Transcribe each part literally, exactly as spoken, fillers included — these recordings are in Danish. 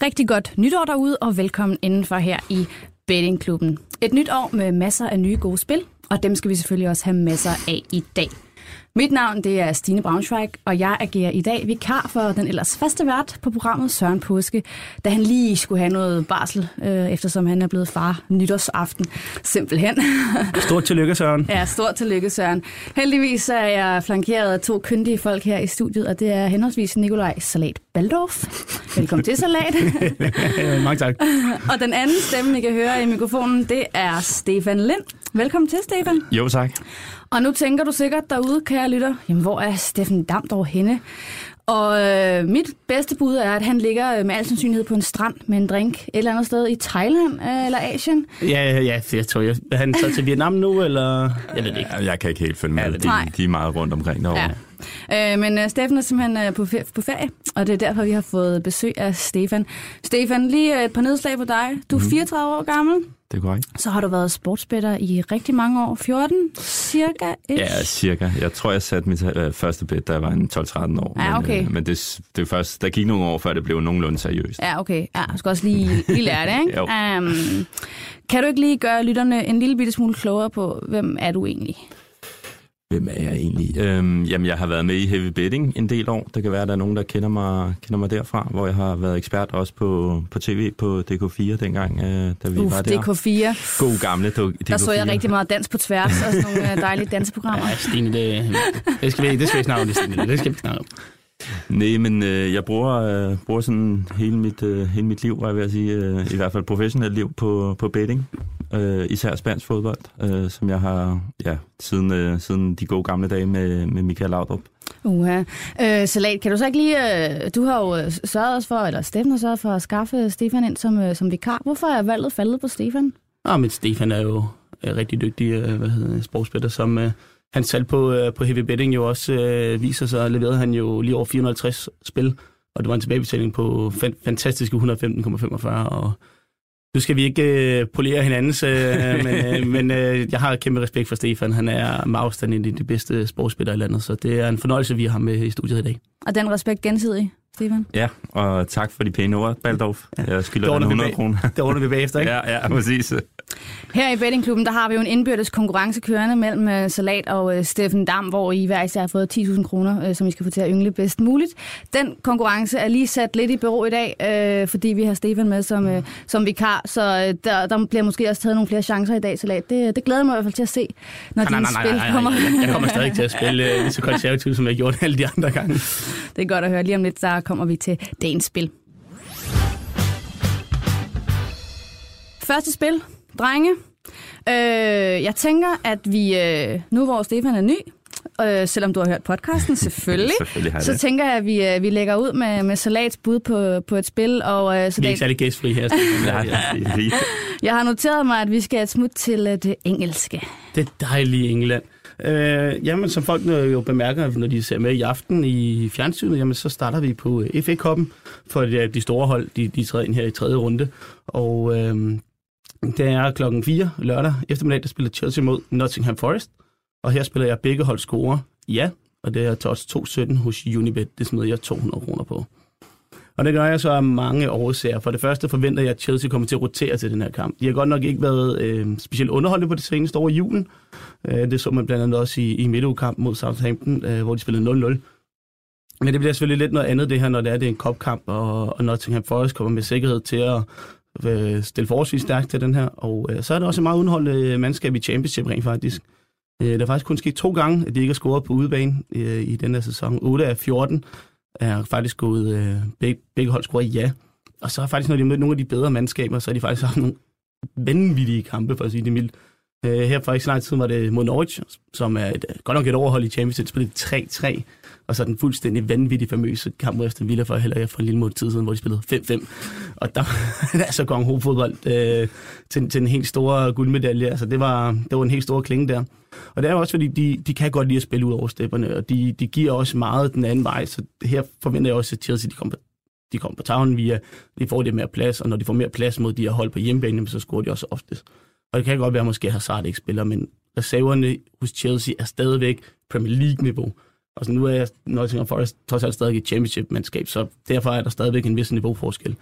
Rigtig godt nytår derude, og velkommen indenfor her i Bettingklubben. Et nyt år med masser af nye gode spil, og dem skal vi selvfølgelig også have masser af i dag. Mit navn det er Stine Braunschweig, og jeg agerer i dag vikar for den ellers faste vært på programmet Søren Påske, da han lige skulle have noget barsel, øh, eftersom han er blevet far nytårsaften. Simpelthen. Stort tillykke, Søren. Ja, stort tillykke, Søren. Heldigvis er jeg flankeret af to kyndige folk her i studiet, og det er henholdsvis Nikolaj Salat Baldorf. Velkommen til, Salat. Mange tak. Og den anden stemme, I kan høre i mikrofonen, det er Stefan Lind. Velkommen til, Stefan. Jo, tak. Og nu tænker du sikkert derude, kære lytter, jamen hvor er Steffen Dam dog henne? Og øh, mit bedste bud er, at han ligger med al sandsynlighed på en strand med en drink et eller andet sted i Thailand øh, eller Asien. Ja, ja, ja, jeg tror, jeg, er han så til Vietnam nu, eller? Jeg ved det ikke. Jeg kan ikke helt følge med. Ja, de, de er meget rundt omkring derovre. Ja. Øh, men øh, Steffen er simpelthen øh, på, på ferie, og det er derfor, vi har fået besøg af Stefan. Stefan, lige et par nedslag på dig. Du er fireogtredive år gammel. Det er korrekt. Så har du været sportsbætter i rigtig mange år. fjorten, cirka? Ish. Ja, cirka. Jeg tror, jeg satte mit øh, første bet, da jeg var tolv tretten år. Ja, okay. Men, øh, men det, det er først, der gik nogle år, før det blev nogenlunde seriøst. Ja, okay. Ja, jeg skal også lige, lige lære det, ikke? um, kan du ikke lige gøre lytterne en lille bitte smule klogere på, hvem er du egentlig? Hvem er jeg egentlig? Øhm, jamen, jeg har været med i heavy betting en del år. Det kan være, at der er nogen, der kender mig, kender mig derfra, hvor jeg har været ekspert også på, på tv på D K fire dengang, øh, da vi Uf, var der. D K fire. God gamle D K fire. Der så jeg rigtig meget dans på tværs og sådan nogle dejlige danseprogrammer. Ja, Stine, det, det skal vi det skal vi snakke om, Stine. Det skal vi snakke om. Nej, men øh, jeg bruger, øh, bruger sådan hele mit, øh, hele mit liv, var jeg ved at sige, øh, i hvert fald professionelt liv på, på betting. Øh, især spansk fodbold, øh, som jeg har ja, siden, øh, siden de gode gamle dage med, med Michael Laudrup. Uha. Øh, Salat, kan du så ikke lige... Øh, du har jo sørget os for, eller Steffen har sørget for at skaffe Stefan ind som, øh, som vikar. Hvorfor er valget faldet på Stefan? Ah, men Stefan er jo er rigtig dygtig øh, hvad hedder, sportsspiller, som... Øh, Hans salg på, øh, på heavy betting jo også øh, viser sig, leverede han jo lige over fire hundrede og halvtreds spil, og det var en tilbagebetaling på fan, fantastiske et hundrede og femten komma femogfyrre, og nu skal vi ikke øh, polere hinandens, øh, men, øh, men øh, jeg har kæmpe respekt for Stefan. Han er med afstand en af de bedste sportsspillere i landet, så det er en fornøjelse, vi har med i studiet i dag. Og den respekt gensidig, Stefan? Ja, og tak for de pæne ord, Baldorf. Jeg skylder dig hundrede kroner. Det ordner vi bagefter, ikke? Ja, ja, præcis. Her i Bettingklubben, der har vi jo en indbyrdes konkurrence kørende mellem uh, Salat og uh, Steffen Dam, hvor I hver især har fået ti tusind kroner, uh, som I skal få til at yngle bedst muligt. Den konkurrence er lige sat lidt i bero i dag, uh, fordi vi har Stefan med som, uh, som vikar, så uh, der, der bliver måske også taget nogle flere chancer i dag, Salat. Det, det glæder mig i hvert fald til at se, når nej, dine nej, nej, spil nej, nej, kommer. Jeg, jeg kommer stadig til at spille uh, lige så konservativt, som jeg gjorde alle de andre gange. Det er godt at høre. Lige om lidt, så kommer vi til dagens spil. Første spil, drenge. Øh, jeg tænker, at vi, øh, nu hvor Stefan er ny, øh, selvom du har hørt podcasten, selvfølgelig, selvfølgelig så tænker jeg, at vi, øh, vi lægger ud med, med Salats bud på, på et spil. Og, øh, så det er ikke særlig gæstfri her. Jeg har noteret mig, at vi skal et smut til øh, det engelske. Det dejlige England. Øh, jamen, som folk jo bemærker, når de ser med i aften i fjernsynet, jamen, så starter vi på F A-koppen, for de, de store hold, de, de træder ind her i tredje runde. Og øh, det er klokken fire lørdag eftermiddag, der spiller Chelsea mod Nottingham Forest. Og her spiller jeg begge hold scorer, ja, og det er til odds to sytten hos Unibet. Det smider jeg to hundrede kroner på. Og det gør jeg så af mange årsager. For det første forventer jeg, at Chelsea kommer til at rotere til den her kamp. De har godt nok ikke været øh, specielt underholdende på det seneste år i julen. Øh, det så man blandt andet også i, i midtugekampen mod Southampton, øh, hvor de spillede nul nul. Men det bliver selvfølgelig lidt noget andet det her, når det er, det er en cupkamp, og, og Nottingham Forest kommer med sikkerhed til at øh, stille forholdsvis stærkt til den her. Og øh, så er det også et meget underholdende mandskab i Championship rent faktisk. Øh, der er faktisk kun sket to gange, at de ikke har scoret på udebane øh, i den her sæson. otte af fjorten er faktisk gået øh, begge, begge hold scoret ja. Og så er faktisk, når de har mødt nogle af de bedre mandskaber, så har de faktisk haft nogle vanvittige kampe, for at sige det mildt. Øh, her for ikke så lang tid var det mod Norwich, som er et, godt nok et overhold i Championship, spillede tre tre, og så den fuldstændig vanvittige famøse kamp mod Aston Villa for heller for en lille måned tid siden, hvor de spillede fem fem. Og der, der er så gong hovedfodbold øh, til, til en helt store guldmedalje. Altså det var, det var en helt stor klinge der. Og det er også, fordi de, de kan godt lide at spille ud over stepperne, og de, de giver også meget den anden vej. Så her forventer jeg også, at Chelsea de kommer på, de kommer på tavlen via, de får det mere plads, og når de får mere plads mod de her hold på hjemmebane, så scorer de også oftest. Og det kan godt være, at måske Hazard ikke spiller, men reserverne hos Chelsea er stadigvæk Premier League-niveau. Altså nu er jeg Nottingham Forest trods alt stadig et championship-mandskab, så derfor er der stadigvæk en vis niveauforskel.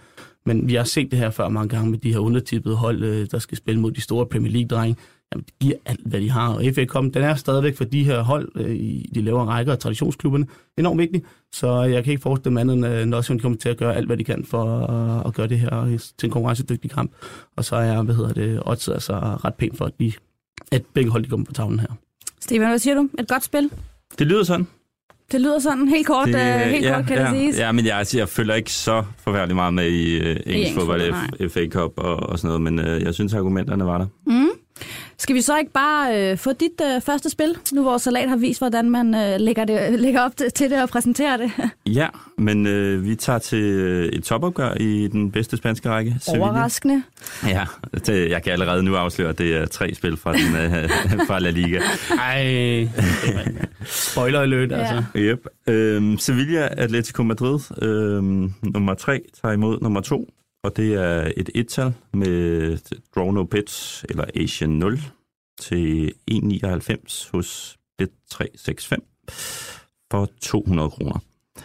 Men vi har set det her før mange gange med de her undertippede hold, øh, der skal spille mod de store Premier League-drenge. Jamen, det giver alt, hvad de har. Og F A Cup'en, den er stadigvæk for de her hold øh, i de lavere rækker og traditionsklubberne enormt vigtig. Så jeg kan ikke forestille mig andet, end også kommer til at gøre alt, hvad de kan for at, at gøre det her til en konkurrencedygtig kamp. Og så er jeg, hvad hedder det, odds altså ret pænt for, at, de, at begge hold de kommer på tavlen her. Steven, hvad siger du? Et godt spil? Det lyder sådan. Det lyder sådan helt kort, det, uh, helt ja, kort kan ja, det siges. Ja, men jeg, altså, jeg følger ikke så forfærdeligt meget med i uh, engelsk fodbold, F A Cup og, og sådan noget, men uh, jeg synes, argumenterne var der. Mm. Skal vi så ikke bare øh, få dit øh, første spil, nu hvor Salat har vist, hvordan man øh, lægger, det, lægger op til, til det og præsenterer det? Ja, men øh, vi tager til øh, et topopgør i den bedste spanske række. Sevilla. Overraskende. Ja, det, jeg kan allerede nu afsløre, at det er tre spil fra, den, øh, fra La Liga. Ej, spoiler alert, ja. Altså. Yep. Øhm, Sevilla, Atletico Madrid, øhm, nummer tre, tager imod nummer to. Og det er et et-tal med draw no bets, eller Asian nul, til en komma nioghalvfems hos bet tre seks fem for to hundrede kroner.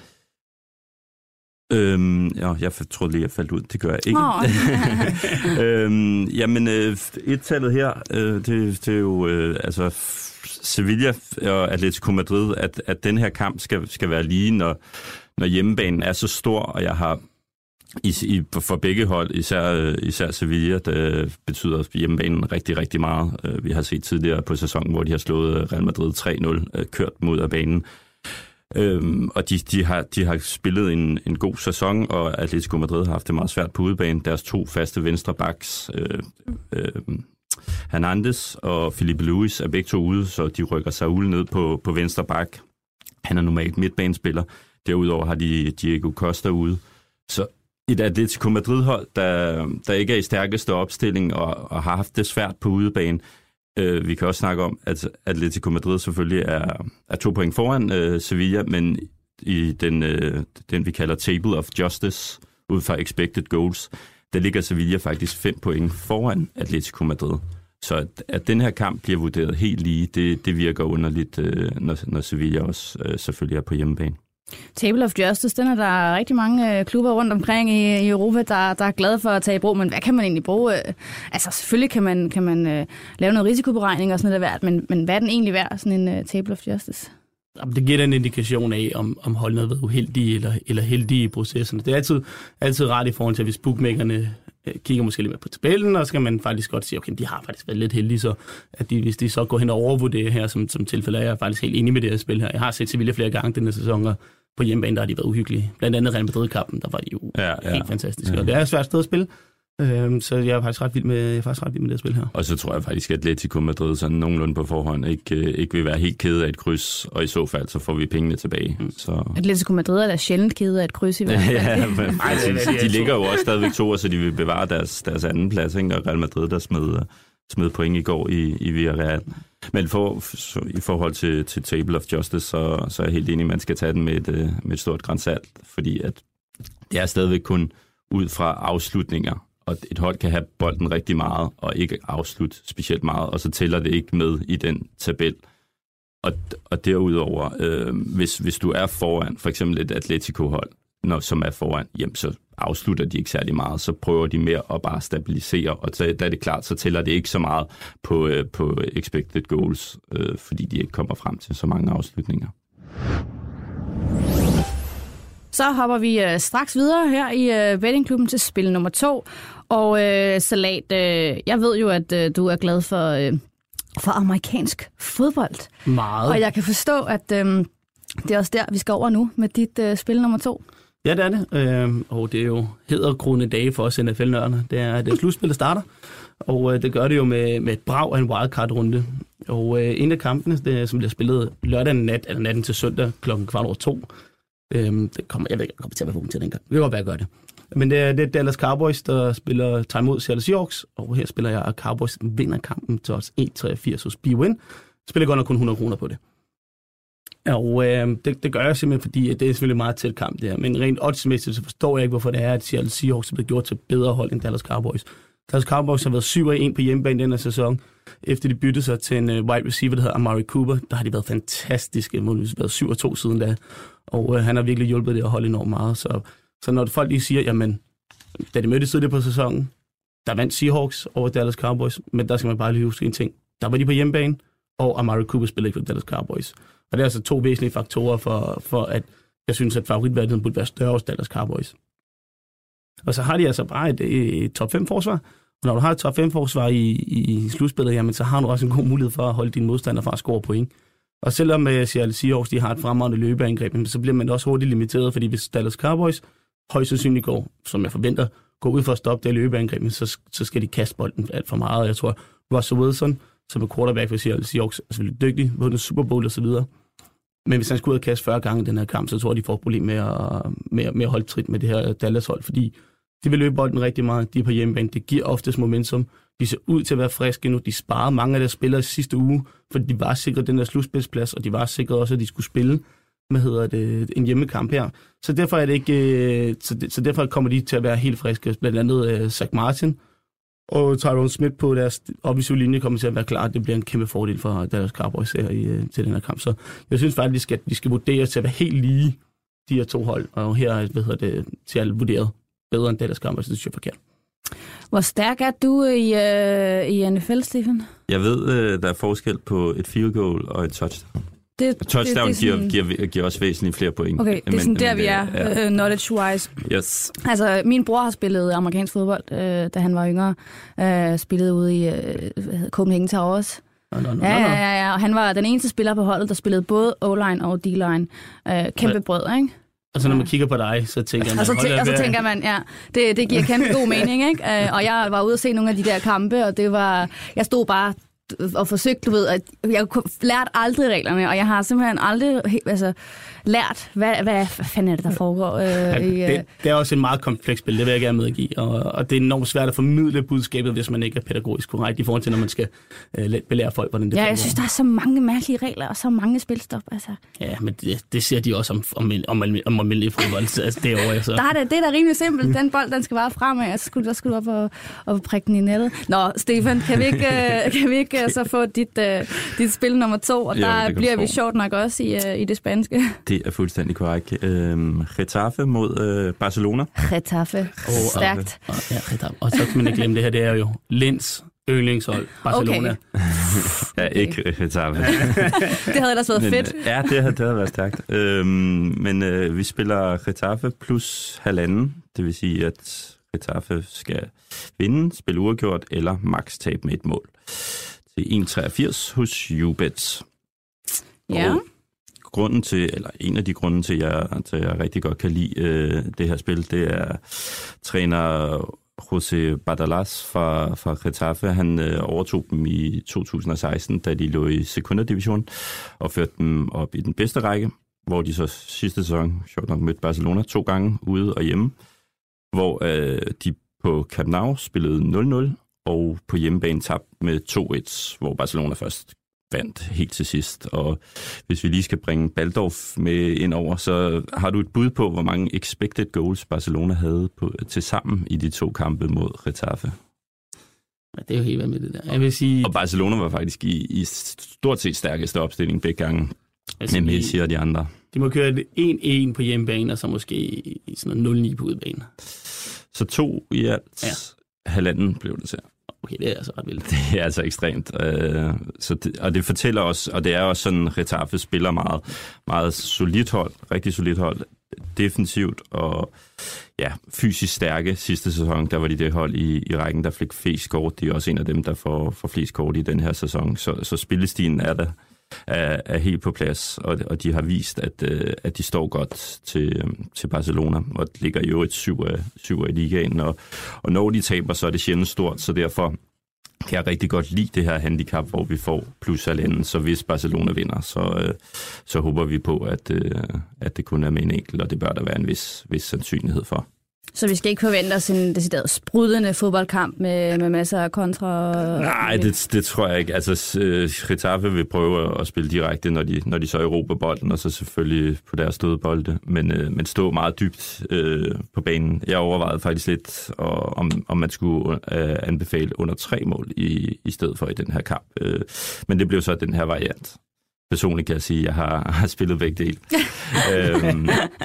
Øhm, ja, jeg troede lige, jeg faldt ud. Det gør jeg ikke. Oh. øhm, jamen, øh, et-tallet her, øh, det, det er jo øh, altså Sevilla og Atletico Madrid, at, at den her kamp skal, skal være lige, når, når hjemmebanen er så stor, og jeg har I, i, for begge hold, især, især Sevilla, det betyder hjemmebanen rigtig, rigtig meget. Vi har set tidligere på sæsonen, hvor de har slået Real Madrid tre nul, kørt mod af banen. Øhm, og de, de, har, de har spillet en, en god sæson, og Atletico Madrid har haft det meget svært på udebane. Deres to faste venstre backs, øh, øh, Hernandez og Felipe Luis, er begge to ude, så de rykker Saúl ned på, på venstre back. Han er normalt midtbanespiller. Derudover har de Diego Costa ude. Så et Atletico Madrid-hold, der, der ikke er i stærkeste opstilling og, og har haft det svært på udebane. Øh, vi kan også snakke om, at Atletico Madrid selvfølgelig er, er to point foran øh, Sevilla, men i den, øh, den, vi kalder Table of Justice, ud fra expected goals, der ligger Sevilla faktisk fem point foran Atletico Madrid. Så at, at den her kamp bliver vurderet helt lige, det, det virker underligt, øh, når, når Sevilla også øh, selvfølgelig er på hjemmebane. Table of Justice, den er der rigtig mange øh, klubber rundt omkring i, i Europa, der, der er glade for at tage i brug, men hvad kan man egentlig bruge? Øh, altså selvfølgelig kan man, kan man øh, lave noget risikoberegning og sådan noget der værd, men, men hvad er den egentlig værd, sådan en øh, Table of Justice? Det giver en indikation af, om, om holdene har været uheldige eller, eller heldige i processerne. Det er altid, altid rart i forhold til, hvis bookmakerne øh, kigger måske lidt mere på tabellen, og så kan man faktisk godt sige, okay, de har faktisk været lidt heldige, så at de, hvis de så går hen og overvurderer her, som, som tilfælde er jeg faktisk helt enig med det her spil her. Jeg har set Sevilla flere gange denne sæson, og på hjemmebane, der har de været uhyggelige. Blandt andet Real Madrid-kampen, der var de jo ja, ja. helt fantastiske. Ja. Og det er et svært sted at spille, øhm, så jeg er faktisk ret vild med, jeg er faktisk ret vild med det spil her. Og så tror jeg faktisk, at Atletico Madrid sådan nogenlunde på forhånd ikke, ikke vil være helt kede af et kryds, og i så fald, så får vi pengene tilbage. Mm. Så... Atletico Madrid er da sjældent kede af et kryds i hvert fald. Ja, men præcis. De ligger jo også stadigvæk to, så de vil bevare deres, deres anden plads, ikke? Og Real Madrid, der smed, smed point i går i, i Villarreal. Men for, så, i forhold til, til Table of Justice, så, så er jeg helt enig, at man skal tage den med et, med et stort gran salt, fordi at det er stadigvæk kun ud fra afslutninger, og et hold kan have bolden rigtig meget, og ikke afslutte specielt meget, og så tæller det ikke med i den tabel. Og, og derudover, øh, hvis, hvis du er foran, for eksempel et Atletico-hold, når, som er foran, jamen, så afslutter de ikke særlig meget, så prøver de mere at bare stabilisere, og så, da er det klart, så tæller det ikke så meget på, øh, på expected goals, øh, fordi de ikke kommer frem til så mange afslutninger. Så hopper vi øh, straks videre her i øh, bettingklubben til spil nummer to, og øh, Salat, øh, jeg ved jo, at øh, du er glad for, øh, for amerikansk fodbold. Meget. Og jeg kan forstå, at øh, det er også der, vi skal over nu med dit øh, spil nummer to. Ja, det er det. Øhm, og det er jo hæderkronede dage for os N F L-nørderne. Det er, det er slutspillet starter, og øh, det gør det jo med, med et brag af en wildcard-runde. Og øh, en af kampene, det, som bliver spillet lørdag nat, eller natten til søndag klokken kvart over to, øhm, det kommer, jeg ved ikke, jeg kommer til at være vågen til den gang. Det kan godt være, at jeg gør det. Men det er, det er Dallas Cowboys, der spiller tager imod Seattle Seahawks, og her spiller jeg, at Cowboys vinder kampen til os en komma treogfirs hos B-Win. Spiller godt nok kun hundrede kroner på det. Og øh, det, det gør jeg simpelthen, fordi det er selvfølgelig meget tæt kamp det her. Men rent oddsmæssigt, så forstår jeg ikke, hvorfor det er, at Seattle Seahawks er blevet gjort til bedre hold end Dallas Cowboys. Dallas Cowboys har været syv og en på hjemmebane denne sæson. Efter de byttede sig til en uh, wide receiver, der hedder Amari Cooper, der har de været fantastiske. De har været syv og to siden da. Og uh, han har virkelig hjulpet det at holde enormt meget. Så, så når folk lige siger, jamen, da de mødtes tidligere på sæsonen, der vandt Seahawks over Dallas Cowboys, men der skal man bare lige huske en ting. Der var de på hjemmebane, og Amari Cooper spillede ikke for Dallas Cowboys. Og det er altså to væsentlige faktorer for, for at jeg synes, at favoritværdigheden burde være større hos Dallas Cowboys. Og så har de altså bare et, et top fem forsvar. Og når du har et top fem forsvar i, i slutspillet, jamen, så har du også en god mulighed for at holde dine modstandere fra at score point. Og selvom uh, Seattle Seahawks de har et fremragende løbeangreb, så bliver man også hurtigt limiteret, fordi hvis Dallas Cowboys højst sandsynligt går, som jeg forventer, går ud for at stoppe det løbeangreb, så, så skal de kaste bolden alt for meget. Jeg tror, Russell Wilson, som er quarterback for Seattle Seahawks, er selvfølgelig dygtig, vundet Super Bowl og så videre. Men hvis han skulle ud og kaste fyrre gange i den her kamp, så tror jeg, de får et problem med at, med, med at holde trit med det her Dallas-hold, fordi de vil løbe bolden rigtig meget, de er på hjemmebane, det giver oftest momentum, de ser ud til at være friske nu, de sparede mange af deres spillere i sidste uge, fordi de var sikret den der slutspilsplads, og de var sikret også, at de skulle spille, hvad hedder det, en hjemmekamp her. Så derfor er det ikke, så, det, så derfor kommer de til at være helt friske, blandt andet uh, Zach Martin og Tyron Smith på deres offensive linje kommer til at være klar. Det bliver en kæmpe fordel for Dallas Cowboys her i, til den her kamp. Så jeg synes faktisk, at de skal, de skal vurderes til at være helt lige, de her to hold, og her er hvad hedder det, til at vurderet bedre end Dallas Cowboys, det synes jeg er forkert. Hvor stærk er du i, øh, i N F L, Stefan? Jeg ved, øh, der er forskel på et field goal og et touchdown. Det, touchdown det, det sådan, giver, giver, giver også væsentligt flere point. Okay, det er sådan men, der, men, vi er, ja. uh, knowledge-wise. Yes. Altså, min bror har spillet amerikansk fodbold, uh, da han var yngre. Uh, spillede ude i uh, Copenhagen Towers. No, no, no, ja, no. ja, ja, og han var den eneste spiller på holdet, der spillede både O-line og D-line. Uh, kæmpe brød, ikke? Og så når man kigger på dig, så tænker man... Og så, tæ- og så tænker man, ja, det, det giver kæmpe god mening, ikke? Uh, og jeg var ude og se nogle af de der kampe, og det var... Jeg stod bare... og forsøgt, du ved, at jeg lærte aldrig reglerne, og jeg har simpelthen aldrig altså, lært, hvad, hvad fanden er det, der foregår. Øh, ja, i, det, det er også en meget kompleks spil, det vil jeg gerne medgive, og, og det er enormt svært at formidle budskabet, hvis man ikke er pædagogisk korrekt, i forhold til, når man skal øh, belære folk, hvordan det ja, foregår. Jeg synes, der er så mange mærkelige regler, og så mange spilstop. Altså. Ja, men det, det ser de også om, om, om, om almindelige fodbold, altså derovre. Så. Der er det, det er da rimelig simpelt. Den bold, den skal bare fremad, og så skulle, der skulle du op og, og prikke den i nettet. Nå, Stefan, kan vi ikke, kan vi ikke så få dit, uh, dit spil nummer to, og jo, der bliver vi sjovt nok også i, uh, i det spanske. Det er fuldstændig korrekt. Øhm, Getafe mod øh, Barcelona. Getafe. Oh, stærkt. Og, ja, Getafe. Og så kan man ikke glemme det her, det er jo Lens yndlingshold, Barcelona. Okay. Ja, ikke Getafe. Det havde ellers været men, fedt. Ja, det havde, det havde været stærkt. Øhm, men øh, vi spiller Getafe plus halvanden. Det vil sige, at Getafe skal vinde, spille uafgjort eller max tab med et mål. Til en komma treogfirs hos YouBet. Ja. Og grunden til, eller en af de grunde til, at jeg, til, jeg rigtig godt kan lide øh, det her spil, det er træner José Badalas fra, fra Getafe. Han øh, overtog dem i to tusind og seksten, da de lå i Segunda Division, og førte dem op i den bedste række, hvor de så sidste sæson, sjovt nok, mødte Barcelona to gange ude og hjemme, hvor øh, de på Camp Nou spillede nul nul, og på hjemmebane tabte med to et, hvor Barcelona først vandt helt til sidst. Og hvis vi lige skal bringe Baldorf med ind over, så har du et bud på, hvor mange expected goals Barcelona havde på, til sammen i de to kampe mod Getafe? Ja, det er jo helt vanvittigt der. Jeg vil sige... Og Barcelona var faktisk i, i stort set stærkeste opstilling begge gange, altså, med Messi og de andre. De må køre et en en på hjemmebane, og så måske i sådan nul ni på udebane. Så to i alt, ja. Halvanden blev det til. Okay, det er altså ret vildt. Det er altså ekstremt. Øh, så det, og det fortæller os, og det er også sådan, Getafe spiller meget, meget solidt hold, rigtig solidt hold, defensivt og ja, fysisk stærke. Sidste sæson, der var de det hold i, i rækken, der fik flest kort. De er også en af dem, der får, får flest kort i den her sæson. Så, så spillestilen er der. Er, er helt på plads, og, og de har vist, at, øh, at de står godt til, til Barcelona, og det ligger jo et syv af, syv af ligaen, og, og når de taber, så er det sjældent stort, så derfor kan jeg rigtig godt lide det her handicap, hvor vi får plus halvanden, så hvis Barcelona vinder, så, øh, så håber vi på, at, øh, at det kun er med en enkelt, og det bør der være en vis, vis sandsynlighed for. Så vi skal ikke forvente os en decideret sprudende fodboldkamp med, med masser af kontra? Nej, det, det tror jeg ikke. Altså, Getafe vil prøve at spille direkte, når de, når de så erobrer bolden, og så selvfølgelig på deres dødbolde, men, øh, men stå meget dybt øh, på banen. Jeg overvejede faktisk lidt, og, om, om man skulle øh, anbefale under tre mål i, i stedet for i den her kamp. Øh, men det blev så den her variant. Personligt kan jeg sige, at jeg har, har spillet begge dele. øhm,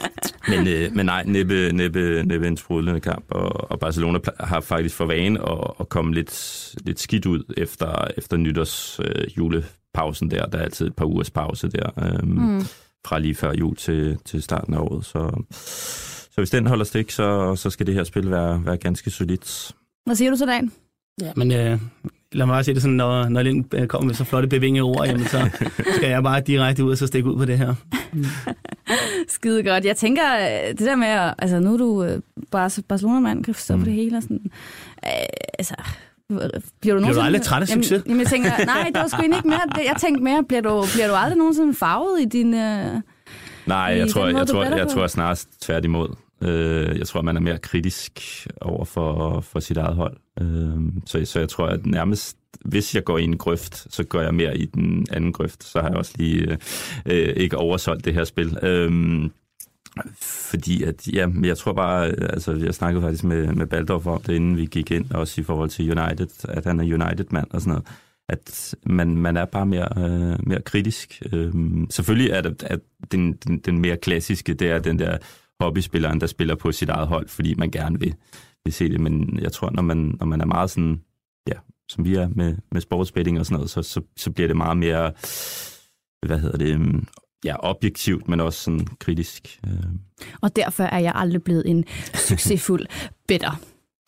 Men, øh, men nej, næppe, næppe, næppe en sprudlende kamp, og, og Barcelona har faktisk for vane at, at komme lidt, lidt skidt ud efter, efter nytårs øh, julepausen der. Der er altid et par ugers pause der, øh, mm. fra lige før jul til, til starten af året. Så, så hvis den holder stik, så, så skal det her spil være, være ganske solidt. Hvad siger du så, Dan? Ja, men øh, lad mig bare sige det sådan, når, når Lind kommer med så flotte bevingede ord, jamen, så skal jeg bare direkte ud og så stikke ud på det her. Mm. Skide godt. Jeg tænker, det der med, at, altså nu er du øh, Barcelona-mand, kan forstå mm. på det hele og sådan, øh, altså... Bliver du, bliver du aldrig træt af succes? Jamen, jamen jeg tænker, nej, det var sgu ikke mere. Jeg tænkte mere, bliver du, bliver du aldrig nogensinde farvet i din... Øh, nej, jeg tror, måde, jeg, tror, jeg, jeg tror snarest tværtimod. Uh, jeg tror, man er mere kritisk over for, for sit eget hold. Uh, så, så jeg tror, at nærmest, hvis jeg går i en grøft, så går jeg mere i den anden grøft. Så har jeg også lige uh, ikke oversolgt det her spil. Uh, Fordi at, ja, jeg tror bare, altså jeg snakkede faktisk med, med Baldorf om det, inden vi gik ind, også i forhold til United, at han er United-mand og sådan noget, at man, man er bare mere, øh, mere kritisk. Øhm, selvfølgelig er det, at den, den, den mere klassiske, det er den der hobbyspilleren, der spiller på sit eget hold, fordi man gerne vil, vil se det, men jeg tror, når man, når man er meget sådan, ja, som vi er med, med sportsbetting og sådan noget, så, så, så bliver det meget mere, hvad hedder det, ja, objektivt, men også sådan kritisk. Og derfor er jeg aldrig blevet en succesfuld better.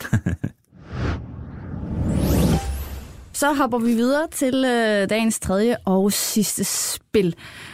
Så hopper vi videre til øh, dagens tredje og sidste spil.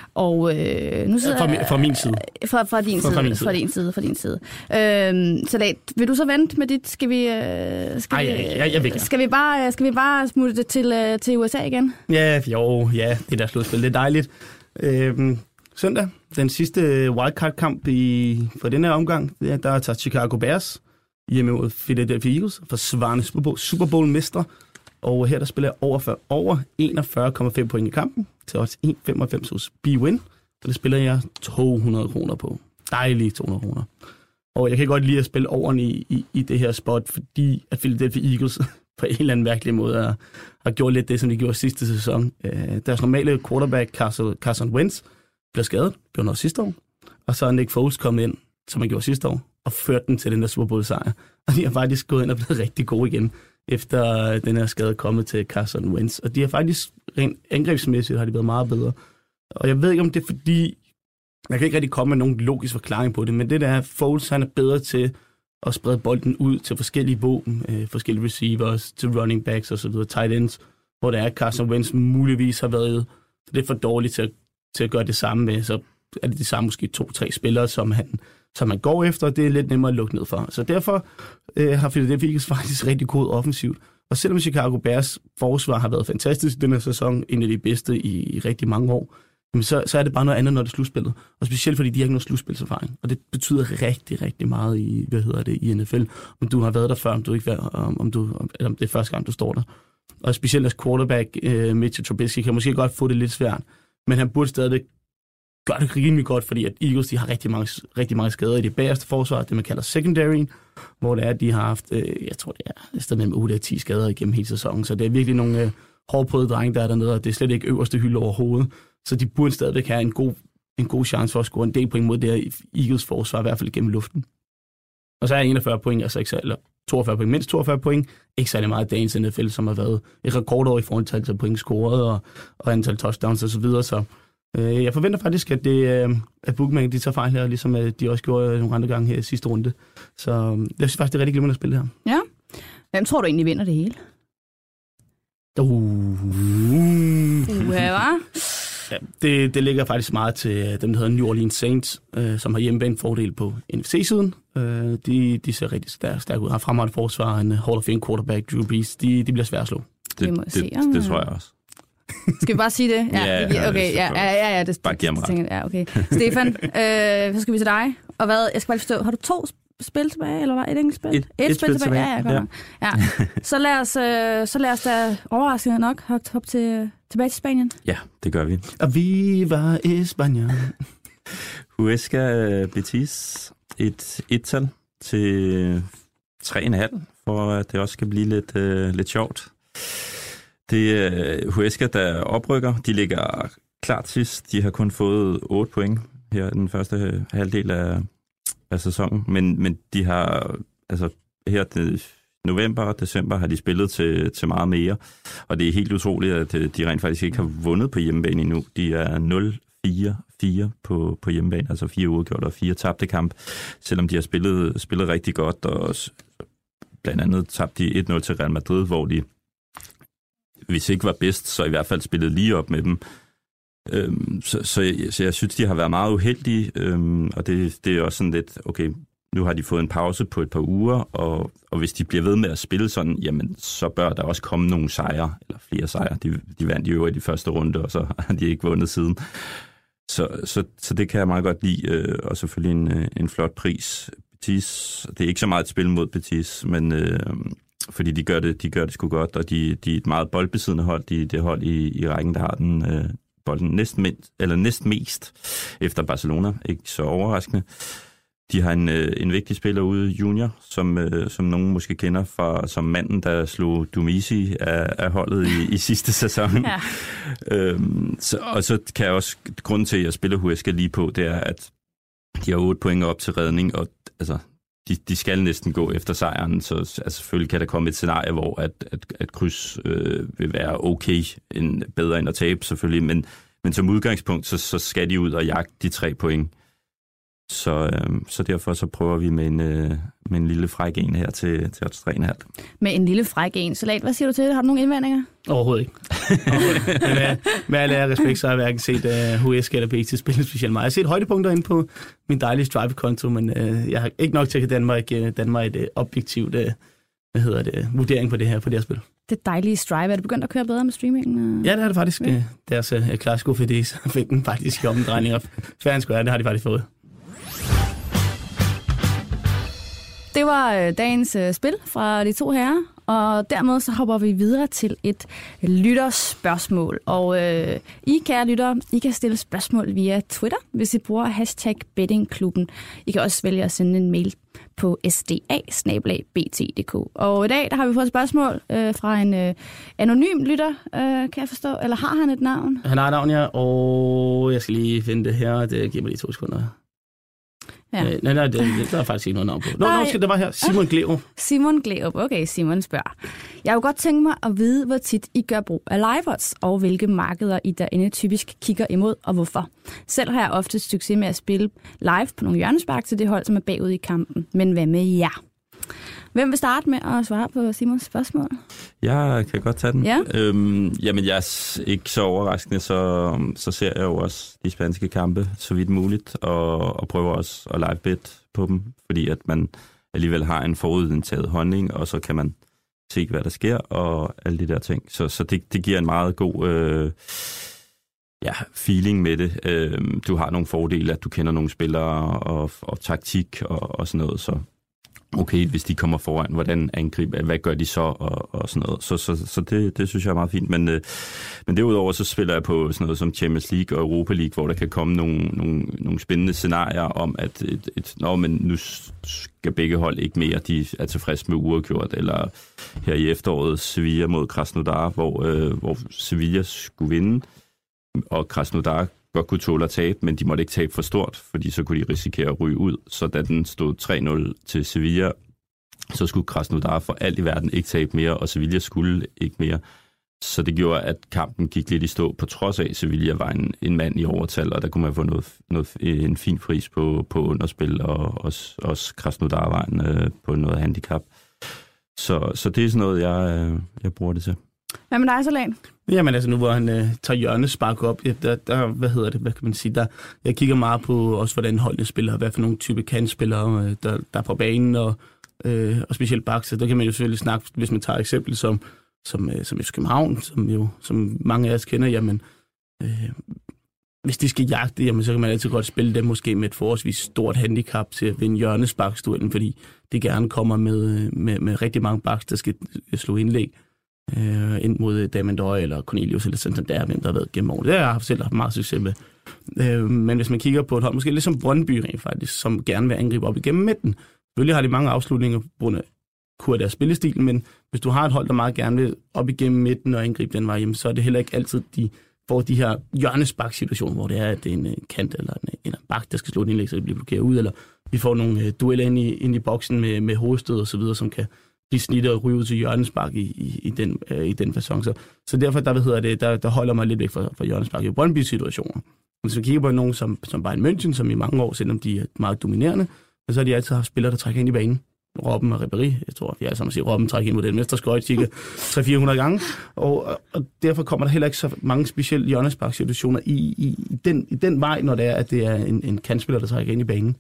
Og øh, nu sidder fra, min, fra min side. Fra, fra din fra, side. Fra min side. Fra din side. Fra din side. Øhm, så Lat, vil du så vente med dit? Skal vi? Øh, skal Ej, vi, jeg, jeg, jeg vil skal vi bare skal vi bare smutte det til øh, til U S A igen? Ja, jo, ja, det der slutspil, det er dejligt. Øhm, søndag, den sidste wildcard-kamp i, for den her omgang, der, der tager Chicago Bears hjemme mod Philadelphia Eagles, forsvarende Super Bowl, Super Bowl-mestre. Og her der spiller jeg over, over enogfyrre komma fem point i kampen, til odds en komma femoghalvfems hos B-Win. Så det spiller jeg to hundrede kroner på. Dejlige to hundrede kroner. Og jeg kan godt lide at spille overen i, i, i det her spot, fordi at Philadelphia Eagles på en eller anden mærkelig måde har, har gjort lidt det, som de gjorde sidste sæson. Deres normale quarterback, Carson Wentz, blev skadet, blev noget sidste år. Og så er Nick Foles kommet ind, som han gjorde sidste år, og ført den til den der Super Bowl-sejr. Og de har faktisk gået ind og blevet rigtig gode igen, efter den her skade kommet til Carson Wentz. Og de har faktisk rent angrebsmæssigt har de været meget bedre. Og jeg ved ikke, om det er fordi, jeg kan ikke rigtig komme med nogen logisk forklaring på det, men det der er, Foles han er bedre til at sprede bolden ud til forskellige våben, øh, forskellige receivers, til running backs og så videre, tight ends, hvor der er Carson Wentz muligvis har været lidt for dårligt til at, til at gøre det samme med, så er det de samme måske to-tre spillere, som han, som han går efter, og det er lidt nemmere at lukke ned for. Så derfor øh, har Philadelphia Eagles faktisk rigtig god offensivt. Og selvom Chicago Bears forsvar har været fantastisk denne sæson, en af de bedste i, i rigtig mange år, så, så er det bare noget andet, når det er slutspillet. Og specielt fordi de har ikke noget slutspilserfaring. Og det betyder rigtig, rigtig meget i, hvad hedder det, i N F L. Om du har været der før, om du ikke været, om, om, du, eller om det er første gang, du står der. Og specielt deres quarterback, uh, Mitchell Trubisky, kan måske godt få det lidt svært. Men han burde stadig gøre det rimelig godt, fordi at Eagles de har rigtig mange, rigtig mange skader i det bagerste forsvar, det man kalder secondary, hvor det er, at de har haft, øh, jeg tror det er, det er mellem otte og ti skader igennem hele sæsonen. Så det er virkelig nogle øh, hårdprøvede drenge, der er dernede, og det er slet ikke øverste hylde overhovedet. Så de burde stadigvæk have en god, en god chance for at score en del point mod det her Eagles forsvar, i hvert fald gennem luften. Og så er enogfyrre point, altså ikke så, eller toogfyrre point, mindst toogfyrre point, ikke særlig meget dagens N F L, som har været et rekordår i forhold til antal point scoret og, og antal touchdowns og så videre. Så øh, jeg forventer faktisk, at, det, øh, at bookmaker de tager fejl her, ligesom øh, de også gjorde nogle andre gange her i sidste runde. Så øh, jeg synes faktisk, det er rigtig glimrende at spille her. Ja. Hvem tror du egentlig vinder det hele? Uh. Uh, hva? Ja, det, det ligger faktisk meget til dem, der hedder New Orleans Saints, øh, som har hjemmebane-fordel på N F C-siden. Øh, de, de ser rigtig stærke stærk ud. Har fremragende forsvar, en Hall of Fame quarterback, Drew Brees. De, de bliver svære at slå. Det, det, se, det, det tror jeg også. Skal vi bare sige det? Ja, ja, det, okay, ja, ja, ja, ja, det, bare giver mig ret. Ja, okay. Stefan, øh, så skal vi til dig. Og hvad, jeg skal bare forstå, har du to spil tilbage, eller hvad? Et enkelt spil? Et, et, et spil, spil tilbage. tilbage. Ja, ja, ja. Så lad os, øh, så lad os da overraskende nok hoppe hop til, tilbage til Spanien. Ja, det gør vi. Og vi var i Spanien. Huesca Betis, et et-tal til tre komma fem, for at det også skal blive lidt, øh, lidt sjovt. Det er Huesca, der oprykker. De ligger klart sidst. De har kun fået otte point her i den første halvdel af, af sæsonen, men, men de har, altså her det, november og december har de spillet til, til meget mere, og det er helt utroligt, at de rent faktisk ikke har vundet på hjemmebane endnu. De er nul fire fire på, på hjemmebane, altså fire uafgjorte og fire tabte kamp, selvom de har spillet, spillet rigtig godt, og blandt andet tabte de et nul til Real Madrid, hvor de, hvis ikke var bedst, så i hvert fald spillede lige op med dem. Øhm, så, så, jeg, så jeg synes, de har været meget uheldige, øhm, og det, det er også sådan lidt, okay, nu har de fået en pause på et par uger, og, og hvis de bliver ved med at spille sådan, jamen, så bør der også komme nogle sejre, eller flere sejre. De, de vandt jo i de første runde, og så har de ikke vundet siden. Så, så, så det kan jeg meget godt lide, øh, og selvfølgelig en, en flot pris. Betis, det er ikke så meget et spil mod Betis, men øh, fordi de gør det, de gør det sgu godt, og de, de er et meget boldbesiddende hold. De er det hold i, i rækken, der har den øh, bolden næst, mindst, eller næst mest efter Barcelona. Ikke så overraskende. De har en, øh, en vigtig spiller ude, Junior, som, øh, som nogen måske kender fra, som manden, der slog Dumisi af, af holdet i, i sidste sæson. Ja. øhm, så, og så kan jeg også, grunden til, at jeg spiller Huesca lige på, det er, at de har otte point op til redning, og altså, de, de skal næsten gå efter sejren, så altså, selvfølgelig kan der komme et scenarie, hvor at, at, at kryds øh, vil være okay, en, bedre end at tabe selvfølgelig, men, men som udgangspunkt, så, så skal de ud og jagte de tre point. Så, øh, så derfor så prøver vi med en, øh, med en lille fræk en her til, til odds tre komma fem. Med en lille fræk en. Så hvad siger du til det? Har du nogle indvendinger? Overhovedet ikke. Overhovedet ikke. med, med alle af respekt, så har jeg hverken set uh, Huesca eller Betis spille specielt meget. Jeg har set højdepunkter inde på min dejlige Stripe-konto, men uh, jeg har ikke nok til at danne mig, uh, danne mig et uh, objektivt uh, hvad hedder det, vurdering på det her, på det her spil. Det dejlige Stripe. Er det begyndt at køre bedre med streamingen? Ja, det har det faktisk. Ja. Deres uh, klassiske F D S fik den faktisk i omdrejning op. Færre end square, det har de faktisk fået. Det var øh, dagens øh, spil fra de to herrer, og dermed så hopper vi videre til et lytterspørgsmål. Og øh, I, kære lyttere, I kan stille spørgsmål via Twitter, hvis I bruger hashtag bettingklubben. I kan også vælge at sende en mail på s d a bindestreg b t punktum d k. Og i dag der har vi fået et spørgsmål øh, fra en øh, anonym lytter, øh, kan jeg forstå. Eller har han et navn? Han har et navn, ja, og jeg skal lige finde det her. Det giver mig lige to sekunder. Ja. Øh, nej, nej, det, det, der er faktisk ikke noget navn på. Nå, nå skal det var her. Simon Gleup. Simon Gleup. Okay, Simon spørger. Jeg kunne godt tænke mig at vide, hvor tit I gør brug af live-odds, og hvilke markeder I derinde typisk kigger imod, og hvorfor. Selv har jeg ofte succes med at spille live på nogle hjørnespark til det hold, som er bagud i kampen. Men hvad med jer? Hvem vil starte med at svare på Simons spørgsmål? Jeg kan godt tage den. Ja. Øhm, jamen, jeg er ikke så overraskende, så, så ser jeg jo også de spanske kampe, så vidt muligt, og, og prøver også at live-bet på dem, fordi at man alligevel har en forudindtaget holdning, og så kan man se, hvad der sker, og alle de der ting. Så, så det, det giver en meget god øh, ja, feeling med det. Øh, du har nogle fordele, at du kender nogle spillere og, og taktik og, og sådan noget, så okay, hvis de kommer foran, hvordan angriber, hvad gør de så, og, og sådan noget. Så, så, så det, det synes jeg er meget fint. Men, øh, men derudover så spiller jeg på sådan noget som Champions League og Europa League, hvor der kan komme nogle, nogle, nogle spændende scenarier om, at et, et, nå, men nu skal begge hold ikke mere, de er tilfredse med uafgjort, eller her i efteråret Sevilla mod Krasnodar, hvor, øh, hvor Sevilla skulle vinde, og Krasnodar godt kunne tåle at tabe, men de måtte ikke tabe for stort, fordi så kunne de risikere at ryge ud. Så da den stod tre nul til Sevilla, så skulle Krasnodar for alt i verden ikke tabe mere, og Sevilla skulle ikke mere. Så det gjorde, at kampen gik lidt i stå, på trods af, at Sevilla var en, en mand i overtal, og der kunne man få noget, noget, en fin pris på, på underspil, og også, også Krasnodar var en, øh, på noget handicap. Så, så det er sådan noget, jeg, øh, jeg bruger det til. Hvad med dig, Salan? Jamen altså nu, hvor han øh, tager hjørnespark op, ja, der, der, hvad hedder det, hvad kan man sige, der, jeg kigger meget på også, hvordan holdene spiller, hvad for nogle type kantspillere, øh, der, der er på banen, og, øh, og specielt bak, så der kan man jo selvfølgelig snakke, hvis man tager eksempel som, som, øh, som F C København, som jo, som mange af os kender, jamen, øh, hvis de skal jagte, jamen, så kan man altid godt spille dem måske med et forholdsvis stort handicap til at vinde hjørnesparkstuellen, fordi de gerne kommer med, med, med rigtig mange baks, der skal slå indlæg. Øh, ind mod Damien Døje eller Cornelius eller Santander, hvem der har været gennem året. Det har jeg selv haft meget succes med. Øh, men hvis man kigger på et hold, måske lidt som Brøndby rent faktisk, som gerne vil angribe op igennem midten. Selvfølgelig har de mange afslutninger på grund af kur deres spillestil, men hvis du har et hold, der meget gerne vil op igennem midten og angribe den vej, jamen, så er det heller ikke altid de får de her hjørnespark-situationer, hvor det er, at det er en kant eller en, eller en bak, der skal slå et indlæg, så det bliver blokeret ud, eller vi får nogle øh, dueller ind i, ind i boksen med, med hovedstød og så videre, som kan blive snittet og ryge ud til hjørnespark i, i, i, den, øh, i den facon. Så, så derfor, der, hvad hedder det, der, der holder mig lidt væk fra, fra hjørnespark i Brøndby-situationer. Hvis vi kigger på nogen som, som Bayern München, som i mange år, selvom de er meget dominerende, så har de altid haft spillere, der trækker ind i banen. Robben og Ribéry, jeg tror, vi alle sammen siger, Robben trækker ind mod den mesterskøjt, cirka tre hundrede til fire hundrede gange, og, og derfor kommer der heller ikke så mange specielle hjørnespark-situationer i, i, i, den, i den vej, når det er, at det er en, en kantspiller, der trækker ind i banen.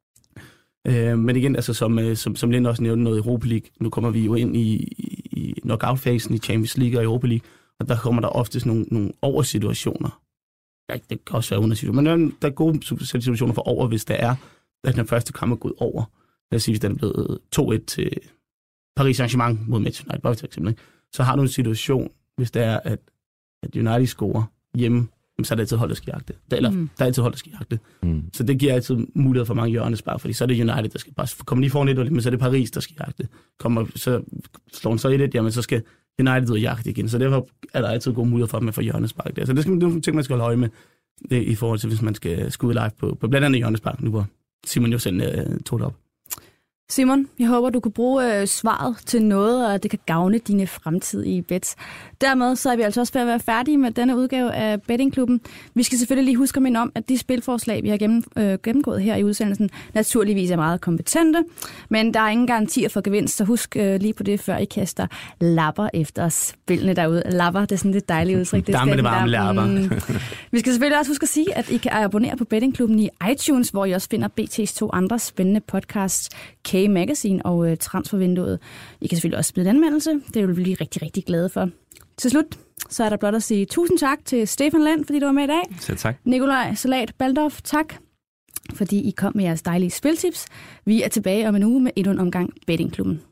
Øh, men igen, altså som, som, som Lind også nævnte noget i Europa League, nu kommer vi jo ind i, i knockout-fasen i Champions League og Europa League, og der kommer der oftest nogle, nogle oversituationer. Ja, det kan også være undersituationer, men der er gode situationer for over, hvis der er, at den første kamp er gået over. Lad os sige, hvis den er blevet to et til Paris Saint-Germain mod Manchester United, for eksempel, så har du en situation, hvis det er, at, at United scorer hjemme, så er det altid hold, der skal jagte. Eller mm. der er altid hold, der skal jagte. Mm. Så det giver altid mulighed for mange hjørnespark, fordi så er det United, der skal bare komme lige foran et, men så er det Paris, der skal jagte. Kommer, så slår den så et, jamen så skal United ud og jagte igen. Så derfor er der altid gode muligheder for, at man får hjørnespark der. Så det skal man, det ting, man skal holde øje med det, i forhold til, hvis man skal skud live på, på blandt andet hjørnespark, nu hvor Simon jo selv uh, tog det op. Simon, jeg håber, du kan bruge øh, svaret til noget, og det kan gavne dine fremtidige bets. Dermed så er vi altså også ved at være færdige med denne udgave af Bettingklubben. Vi skal selvfølgelig lige huske at minde om, at de spilforslag, vi har gennem, øh, gennemgået her i udsendelsen, naturligvis er meget kompetente, men der er ingen garantier for gevinst, så husk øh, lige på det, før I kaster lapper efter spillene derude. Lapper, det er sådan lidt dejligt udtryk. Det Damme det varme lapper. Vi skal selvfølgelig også huske at sige, at I kan abonnere på Bettingklubben i iTunes, hvor I også finder B T's to andre spændende podcasts, K-Magazine og øh, Transfervinduet. I kan selvfølgelig også smide en anmeldelse. Det vil vi blive rigtig, rigtig glade for. Til slut, så er der blot at sige tusind tak til Stefan Lind, fordi du var med i dag. Selv tak. Nikolaj Salat Baldoff, tak, fordi I kom med jeres dejlige spiltips. Vi er tilbage om en uge med endnu en omgang Bettingklubben.